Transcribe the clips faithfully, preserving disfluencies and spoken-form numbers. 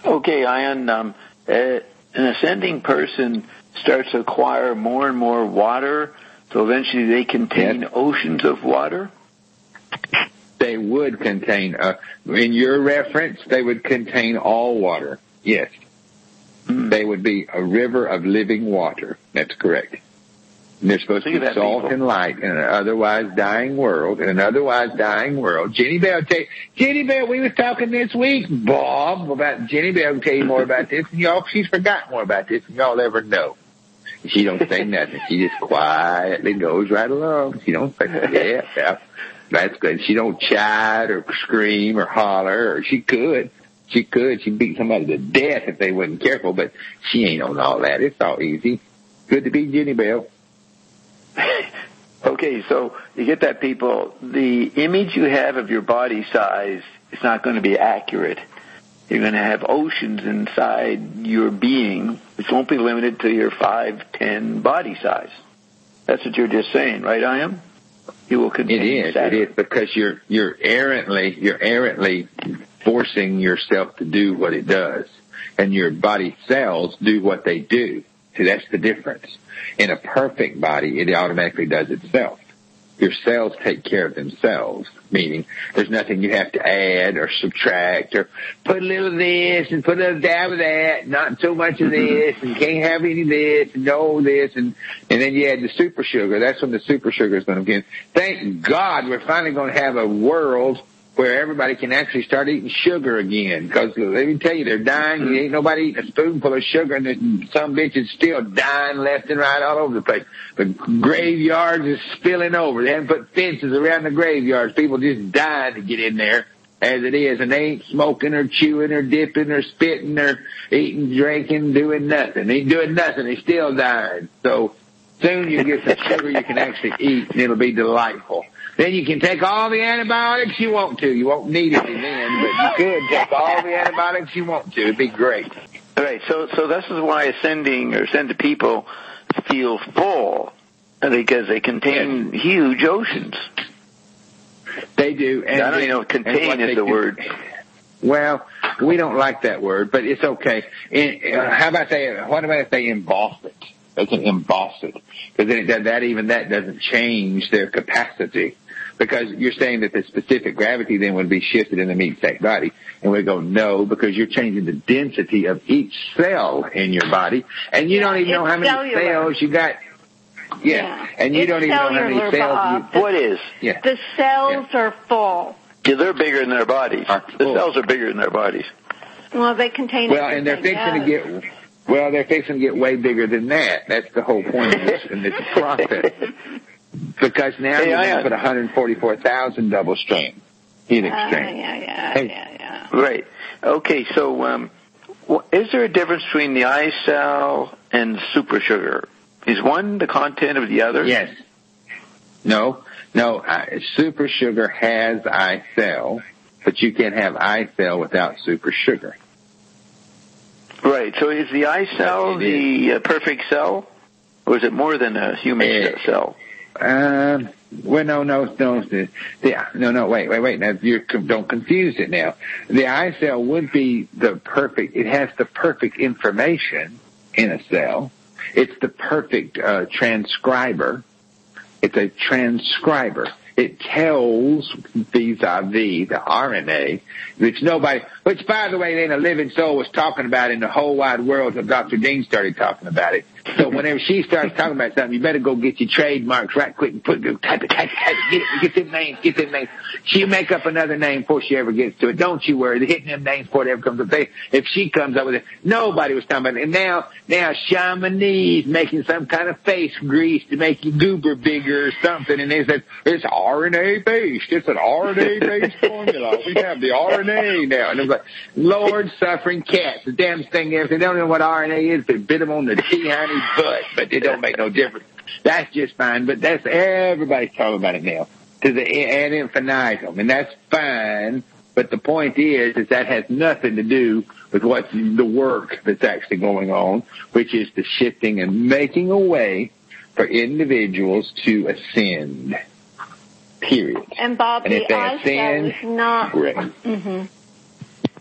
Okay, Ian, um, uh, an ascending person starts to acquire more and more water, so eventually they contain yes. oceans of water? They would contain, uh, in your reference, they would contain all water. Yes. Mm. They would be a river of living water. That's correct. And they're supposed to be salt and light in an otherwise dying world, in an otherwise dying world. Jenny Bell, tell you, Jenny Bell, we was talking this week, Bob, about Jenny Bell can tell you more about this, and y'all, she's forgot more about this than y'all ever know. She don't say nothing. She just quietly goes right along. She don't say, yeah, yeah, that's good. She don't chide or scream or holler, or she could. She could. She'd beat somebody to death if they wasn't careful, but she ain't on all that. It's all easy. Good to be Jenny Bell. Okay, so you get that, people. The image you have of your body size is not going to be accurate. You're going to have oceans inside your being, which won't be limited to your five ten body size. That's what you're just saying, right, I am? You will contain It is. Saturn. It is because you're you're errantly you're errantly forcing yourself to do what it does, and your body cells do what they do. See, that's the difference. In a perfect body, it automatically does itself. Your cells take care of themselves, meaning there's nothing you have to add or subtract or put a little of this and put a little dab of that, not so much of this, and can't have any of this, and no this, and, and then you add the super sugar. That's when the super sugar is going to begin. Thank God we're finally going to have a world where everybody can actually start eating sugar again. Because let me tell you, they're dying. You ain't nobody eating a spoonful of sugar, and some bitch is still dying left and right all over the place. The graveyards is spilling over. They haven't put fences around the graveyards. People just dying to get in there as it is, and they ain't smoking or chewing or dipping or spitting or eating, drinking, doing nothing. They ain't doing nothing. They still dying. So soon you get some sugar you can actually eat, and it'll be delightful. Then you can take all the antibiotics you want to. You won't need it then, but you could take all the antibiotics you want to. It'd be great. All right, so so this is why ascending or ascended people feel full, because they contain yes. huge oceans. They do. And I don't even know if contain is the do. word. Well, we don't like that word, but it's okay. In, uh, how about they, what about if they emboss it? They can emboss it. Because then it does, that even that doesn't change their capacity. Because you're saying that the specific gravity then would be shifted in the meat-sack body. And we go, no, because you're changing the density of each cell in your body. And you yeah, don't even know how many cellular. cells you got. Yeah. yeah. And you it's don't even know how many cells Bob. you... What is? Yeah. The cells yeah. are full. Yeah, they're bigger than their bodies. Are the cells are bigger than their bodies. Well, they contain Well, and they're fixing else. to get... Well, they're fixing to get way bigger than that. That's the whole point of this, in this process. Because now hey, you're going to I, put one hundred forty-four thousand double strand helix uh, strand. Yeah, yeah, hey. yeah, yeah. Right. Okay, so um, is there a difference between the eye cell and supersugar? Is one the content of the other? Yes. No, no. Uh, supersugar has eye cell, but you can't have eye cell without supersugar. Right. So is the eye cell the uh, perfect cell, or is it more than a human uh, cell? Um. Well, no, no, no, the, the, no, no. Wait, wait, wait. Now you don't confuse it. Now, the eye cell would be the perfect. It has the perfect information in a cell. It's the perfect uh, transcriber. It's a transcriber. It tells vis-a-vis the R N A, which nobody, which by the way, ain't a living soul was talking about in the whole wide world until Doctor Dean started talking about it. So whenever she starts talking about something, you better go get your trademarks right quick and put, go type it, type it, type it, get it, get them names, get them names. She'll make up another name before she ever gets to it. Don't you worry. They're hitting them names before it ever comes up. They, if she comes up with it, nobody was talking about it. And now, now Chamonix making some kind of face grease to make your goober bigger or something. And they said, it's R N A based. It's an R N A based formula. We have the R N A now. And it was like, Lord suffering cats. The damn thing is, they don't know what R N A is. They bit them on the T-honey butt, but it don't make no difference. That's just fine. But that's, everybody's talking about it now. To the ad infinitum. And that's fine. But the point is, is that has nothing to do with what's the work that's actually going on, which is the shifting and making a way for individuals to ascend. Period. And Bob, and the eye cell is not. Right. Mm-hmm.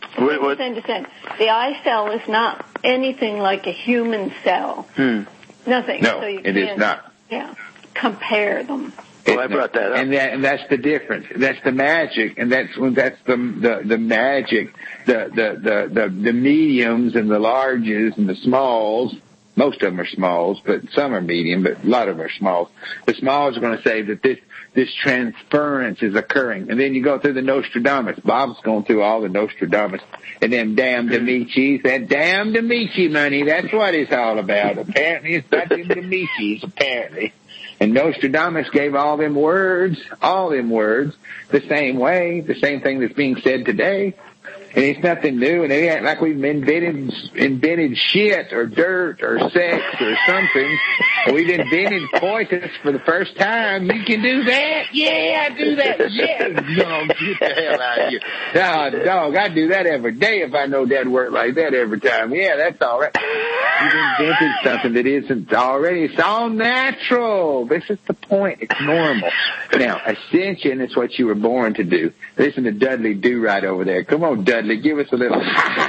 What, what? Understand. The eye cell is not anything like a human cell. Hmm. Nothing. No, so you it is not. Yeah, compare them. Well, I brought that up. And that, and that's the difference. That's the magic, and that's that's the the, the magic. The, the the the the mediums and the larges and the smalls. Most of them are smalls, but some are medium, but a lot of them are smalls. The smalls are going to say that this this transference is occurring, and then you go through the Nostradamus. Bob's going through all the Nostradamus, and then damn Demichis, that damn Demichi money. That's what it's all about. Apparently, it's about them Demichis. Apparently. And Nostradamus gave all them words, all them words, the same way, the same thing that's being said today. And it's nothing new, and it ain't like we've invented, invented shit or dirt or sex or something. We've invented coitus for the first time. You can do that? Yeah, I do that. Yes. No, get the hell out of here. Oh, dog, I do that every day if I know that work like that every time. Yeah, that's all right. You've invented something that isn't already. It's all natural. This is the point. It's normal. Now, ascension is what you were born to do. Listen to Dudley Do right over there. Come on, Dudley, give us a little.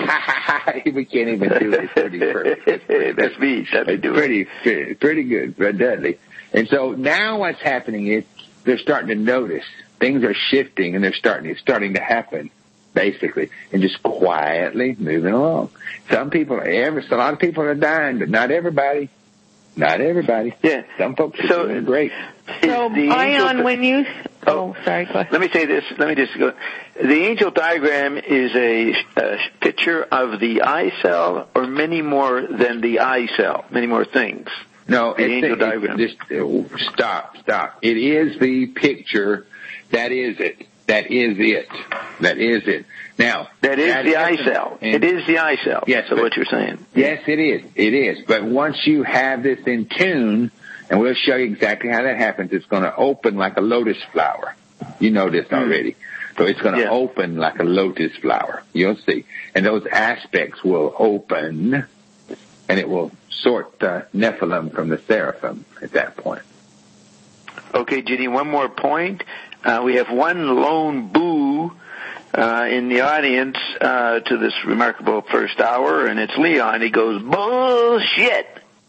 We can't even do it. It's pretty perfect. That's me. Dudley Do pretty, pretty, pretty good, Dudley. And so now what's happening is they're starting to notice things are shifting, and they're starting. It's starting to happen. Basically, and just quietly moving along. Some people, every, a lot of people are dying, but not everybody. Not everybody. Yeah. Some folks are so, doing great. So, Ion, when you... Oh, oh, sorry, go ahead. Let me say this. Let me just go. The angel diagram is a, a picture of the eye cell, or many more than the eye cell, many more things. No, the it's angel the, diagram. It's, just, stop, stop. It is the picture. That is it. That is it. That is it. Now, that is that the eye cell. It is the eye cell. Yes, so but, what you're saying. Yes, it is. It is. But once you have this in tune, and we'll show you exactly how that happens, it's going to open like a lotus flower. You know this already. So it's going to yeah. open like a lotus flower. You'll see. And those aspects will open, and it will sort the Nephilim from the Seraphim at that point. Okay, Ginny, one more point. Uh, we have one lone boo uh, in the audience uh, to this remarkable first hour, and it's Leon. He goes, bullshit.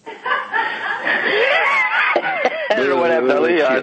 I don't know what happened to Leon.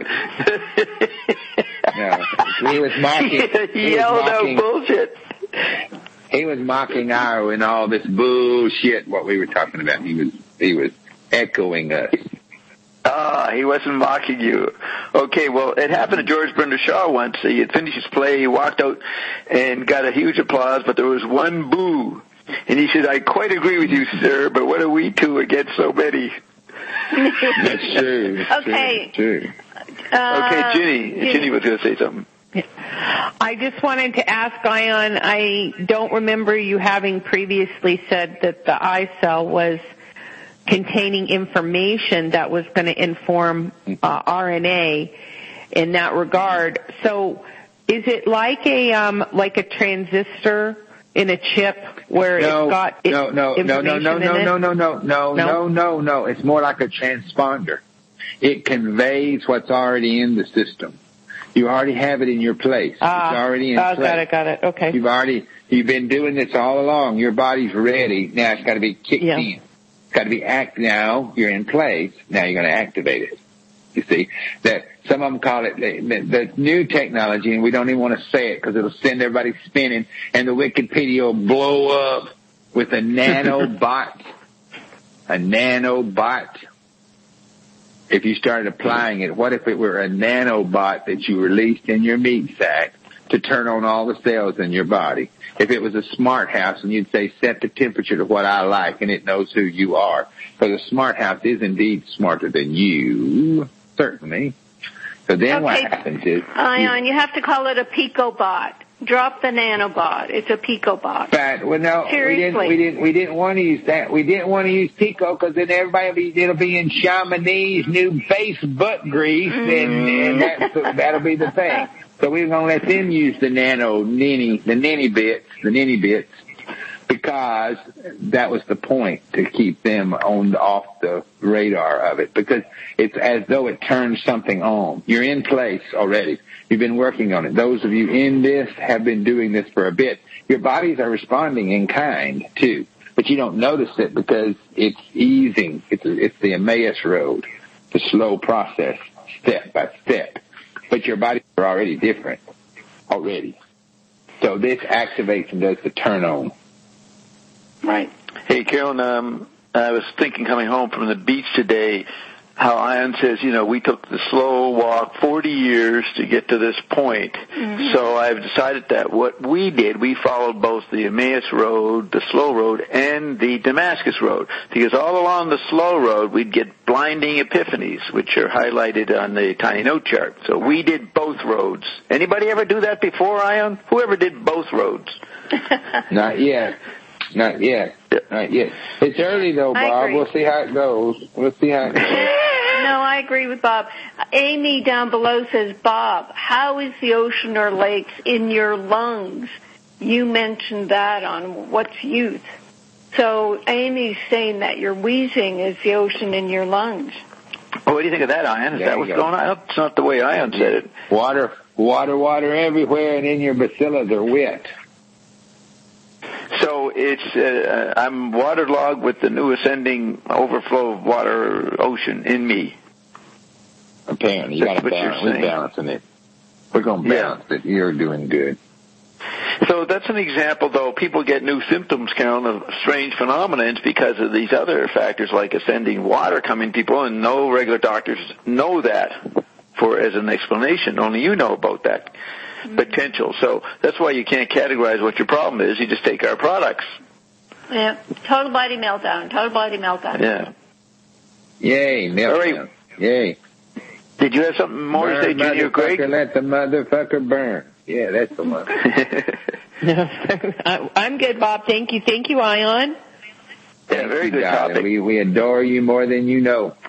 No, he was mocking. He, he yelled out bullshit. He was mocking our and all this bullshit, what we were talking about. He was, he was echoing us. Ah, he wasn't mocking you. Okay, well, it happened to George Bernard Shaw once. He had finished his play, he walked out and got a huge applause, but there was one boo. And he said, I quite agree with you, sir, but what are we two against so many? That's true. That's okay. True. true. Uh, okay, Ginny. Ginny. Ginny was going to say something. I just wanted to ask, Ion, I don't remember you having previously said that the eye cell was containing information that was going to inform uh, R N A in that regard. So, is it like a um, like a transistor in a chip where no, it's got it, no, no, no, no, no, no, no, no, no, no, no, no, no. It's more like a transponder. It conveys what's already in the system. You already have it in your place. Ah, it's already in oh, place. Got it, got it. Okay. You've already you've been doing this all along. Your body's ready. Now it's got to be kicked yeah. in. Got to be act now. You're in place. Now you're going to activate it. You see that some of them call it the, the, the new technology, and we don't even want to say it because it'll send everybody spinning, and the Wikipedia will blow up with a nanobot. A nanobot. If you started applying it, what if it were a nanobot that you released in your meat sack to turn on all the cells in your body? If it was a smart house and you'd say, set the temperature to what I like, and it knows who you are. Because a smart house is indeed smarter than you, certainly. So then okay. what happens is... Ion, you, you have to call it a picobot. Drop the nanobot. It's a picobot. But, well, no, Seriously. we didn't, we didn't, we didn't want to use that. We didn't want to use Pico because then everybody will be, it'll be in Chamonix's new face butt grease, mm. and, and that's, that'll be the thing. So we were going to let them use the nano, ninny, the ninny bits, the ninny bits. because that was the point, to keep them on off the radar of it, because it's as though it turns something on. You're in place already. You've been working on it. Those of you in this have been doing this for a bit. Your bodies are responding in kind too, but you don't notice it because it's easing. It's it's the Emmaus Road, the slow process, step by step. But your bodies are already different already. So this activates and does the turn on. Right. Hey, Carolyn, um, I was thinking coming home from the beach today how Ion says, you know, we took the slow walk forty years to get to this point. Mm-hmm. So I've decided that what we did, we followed both the Emmaus Road, the slow road, and the Damascus Road. Because all along the slow road, we'd get blinding epiphanies, which are highlighted on the tiny note chart. So we did both roads. Anybody ever do that before, Ion? Whoever did both roads? Not yet. Not yet. Not yet. It's early, though, Bob. We'll see how it goes. We'll see how it goes. No, I agree with Bob. Amy down below says, Bob, how is the ocean or lakes in your lungs? You mentioned that on What's Youth. So Amy's saying that your wheezing is the ocean in your lungs. Oh, what do you think of that, Ion? Is there that what's go. going on? It's not the way Ion said it. Water, water, water everywhere, and in your bacillas are wet. So it's uh, I'm waterlogged with the new ascending overflow of water ocean in me. Apparently, you got to balance. We're balancing it. We're going to balance yeah. it. You're doing good. So that's an example, though. People get new symptoms, Carolyn, of strange phenomena. It's because of these other factors like ascending water coming to people, and no regular doctors know that for as an explanation. Only you know about that potential. So that's why you can't categorize what your problem is. You just take our products. Yeah. Total body meltdown. Total body meltdown. Yeah. Yay, meltdown. Right. Yay. Did you have something more burn, to say, Junior Craig? Let the motherfucker burn. Yeah, that's the one. I'm good, Bob. Thank you. Thank you, Ion. Yeah, very good topic. We, we adore you more than you know.